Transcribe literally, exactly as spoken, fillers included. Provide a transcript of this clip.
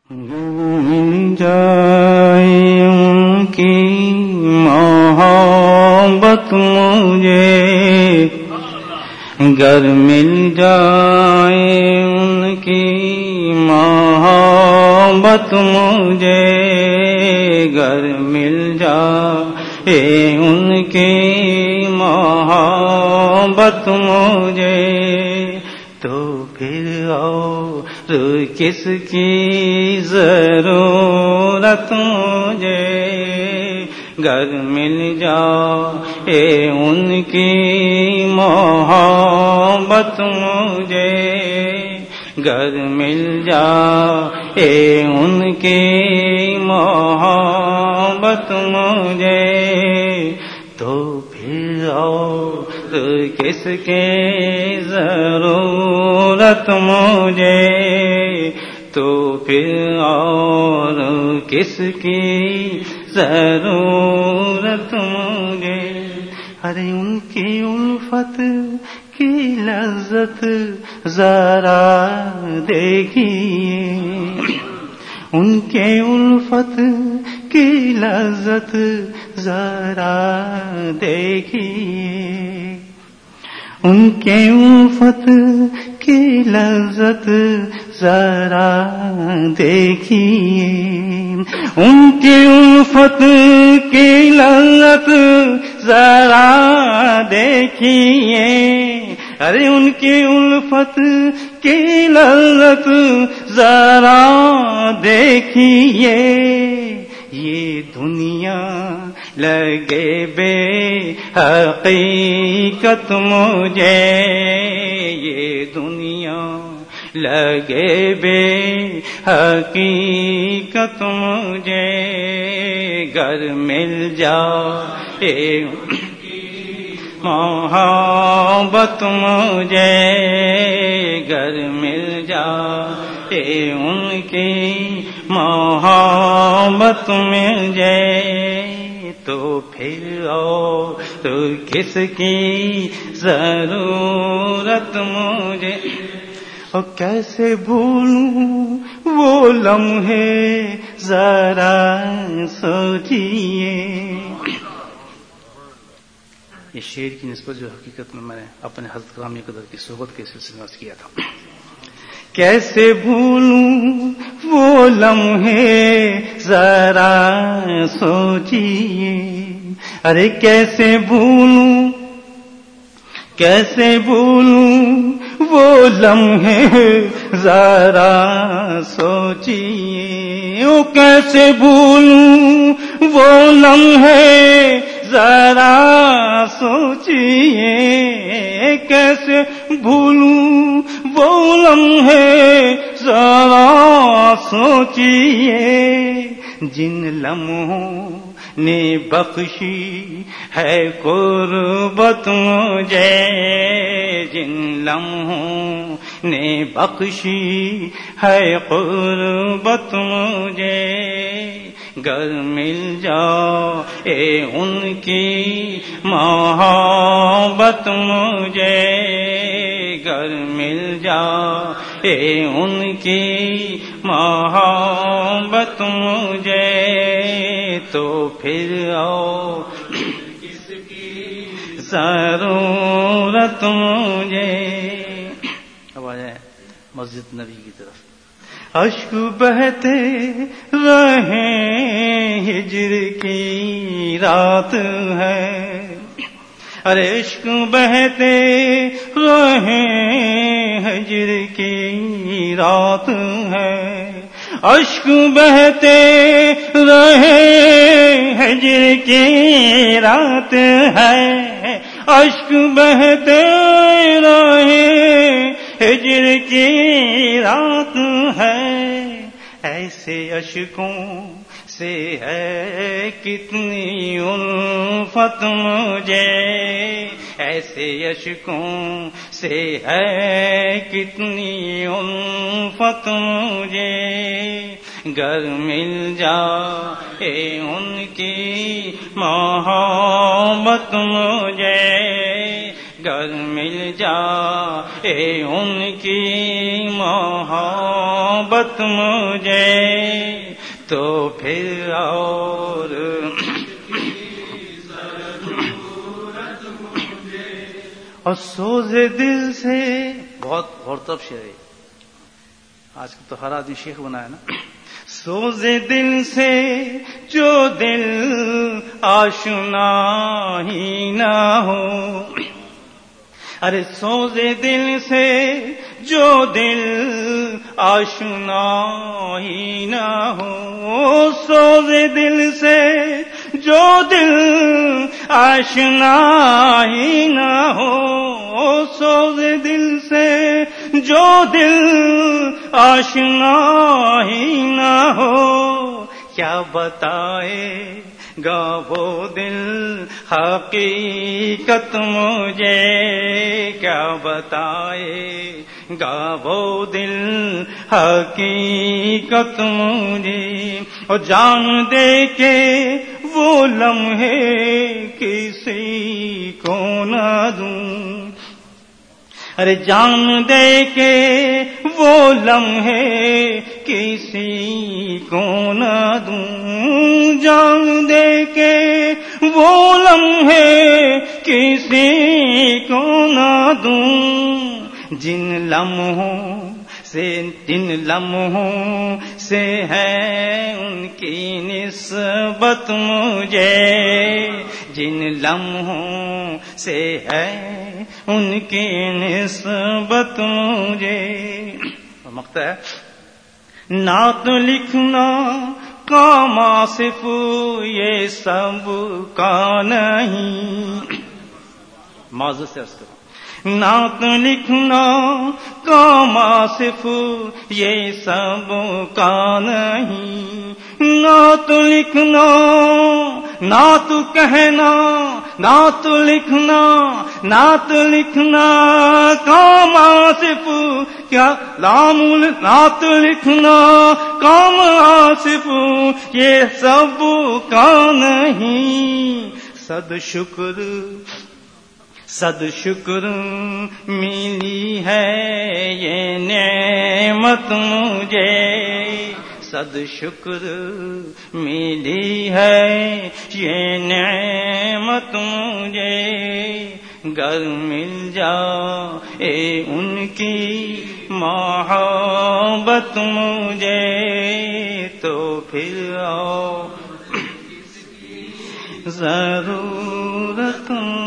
مل جائے ان کی محبت مجھے، گر مل جائے ان کی محبت مجھے، گر مل جائے ان کی محبت مجھے، تو پھر اور کس کی ضرورت مجھے، گر مل جائے ان کی محبت مجھے، گر مل جائے ان کی محبت مجھے، تو پھر اور کس کی ضرورت مجھے، تو پھر اور کس کی ضرورت مجھے۔ ارے ان کی الفت کی لذت ذرا دیکھیے، ان کے الفت کی لذت ذرا دیکھیے، ان کے الفت کی لذت ذرا دیکھیے، ان کی الفت کی لذت ذرا دیکھیے، ارے ان کی الفت کی لذت ذرا دیکھیے، یہ دنیا لگے بے حقیقت مجھے، یہ دنیا لگے بے حقیقت مجھے، گر مل جائے محبت مجھے، گر مل جائے ان کی محبت مجھے، تو پھر اور تو کس کی ضرورت مجھے۔ اور کیسے بھولوں وہ لمحے ذرا سوچیے۔ یہ شعر کی نسبت جو حقیقت میں میں نے اپنے حضرت گرامی قدر کی صحبت کے سلسلے میں کیا تھا۔ کیسے بھولوں وہ لمحے ذرا سوچیے، ارے کیسے بھولوں کیسے بھولوں وہ لمحے ذرا سوچیے، او کیسے بھولوں وہ لمحے ذرا سوچیے، کیسے بھولوں وہ لمحے ذرا سوچیے، جن لمحوں نے بخشی ہے قربت مجھے، جن لمحوں نے بخشی ہے قربت مجھے، گر مل جائے ان کی محبت مجھے، گر مل جائے ان کی محبت مجھے، تو پھر اور کس کی ضرورت مجھے۔ اب آ جائے مسجد نبی کی طرف۔ اشک بہتے رہیں ہجر کی رات ہے، ارے عشق بہتے رہیں ہجر کی رات ہے، اشک بہتے رہیں ہجر کی رات ہے، اشک بہتے رہیں ہجر کی رات ہے، ایسے اشکوں سے ہے کتنی الفت مجھے، ایسے اشکوں سے ہے کتنی الفت مجھے، گر مل جائے ان کی محبت مجھے، گر مل جائے ان کی محبت مجھے تو پھر اور اور سوز دل سے بہت بہت طرف شعر ہے، آج کل تو ہر آدمی شیخ بنا ہے نا. سوز دل سے جو دل آشنا ہی نہ ہو، ارے سوز دل سے جو دل آشنا ہی نہ ہو، سوز دل سے جو دل آشنا ہی نہ ہو، سوز دل سے جو دل آشنا ہی نہ ہو، کیا بتائے گا وہ دل حقیقت مجھے، کیا بتائے گا وہ دل حقیقت مجھے، اور جان دے کے وہ لمحے کسی کو نہ دوں، ارے جان دے کے وہ لمحے کسی کو نہ دوں، جان دے کے وہ لمحے کسی کو نہ دوں، جن لمحوں سے جن لمحوں سے ہے ان کی نسبت مجھے، جن لمحوں سے ہے ان کی نسبت مجھے. مقطع ہے، نعت لکھنا کام آصف یہ سب کا نہیں، معذرت سے عرض کروں، نعت لکھنا کام آصف یہ سب کا نہیں، نعت لکھنا نعت کہنا نعت لکھنا نعت لکھنا کام آصف کیا لام نعت لکھنا کام آصف یہ سب کا نہیں، صد شکر صد شکر ملی ہے یہ نعمت مجھے، صد شکر ملی ہے یہ نعمت مجھے، گر مل جائے ان کی محبت مجھے تو پھر اور ضرورت